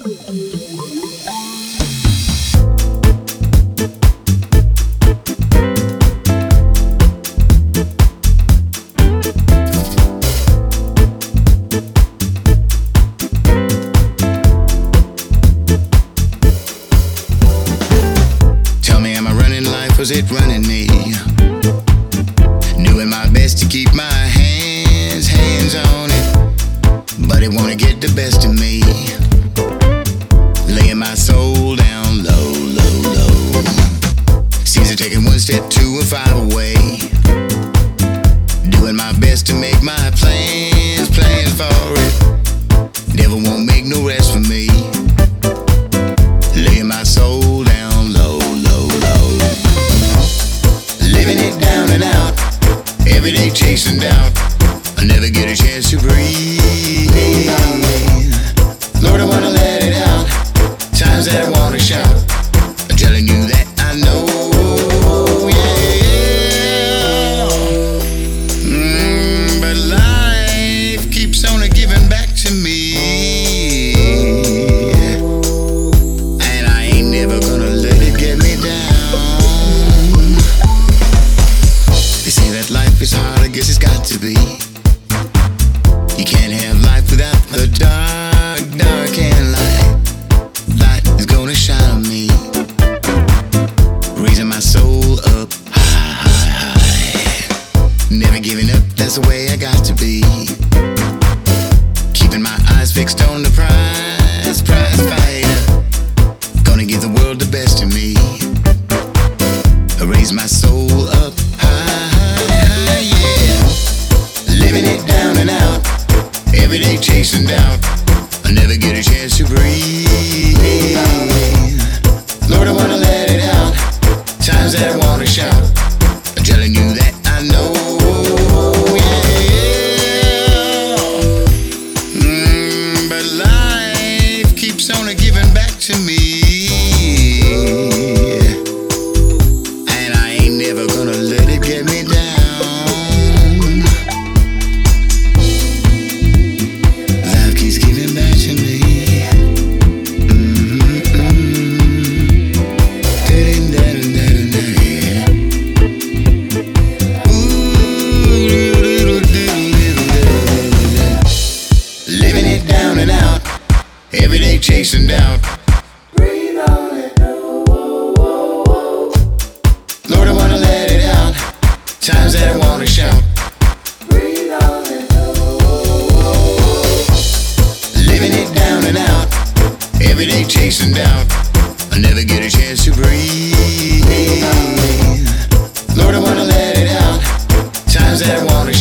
Was it running me? Doing my best to keep my hands on it, but it wanna get the best of me. Laying my soul down low, low, low. Seems to taking one step, 2 or 5 away. Doing my best to make my plans for it. Devil won't make no rest for me. Laying my soul down low, low, low. Living it down and out, every day chasing doubt. I never get a chance to breathe. Lord, I wanna let it out. Times that I wanna shout, I'm telling you that I know, yeah. But life keeps on giving back to me, and I ain't never gonna let it get me down. They say that life is hard, I guess it's got to be. You can't have life without the dark, dark and light. Light is gonna shine on me, raising my soul up high, high, high. Never giving up, that's the way I got to be. Keeping my eyes fixed on the prize fighter. Gonna give the world the best of me. Raise my soul up high, yeah. Living it down and out, every day chasing doubt. I never get a chance to breathe. Lord, I wanna let it out. Times that I wanna shout, I'm telling you that I know, yeah. But life keeps on giving back to me, and I ain't never gonna let it get me down. Life keeps giving back to me. Living it down and out, every day chasing doubt. Breathe on it. Lord, I wanna let it out. Times that I wanna shout. Breathe on it. Living it down and out, every day chasing doubt. I never get a chance to breathe. Lord, I wanna let it out. Times that I wanna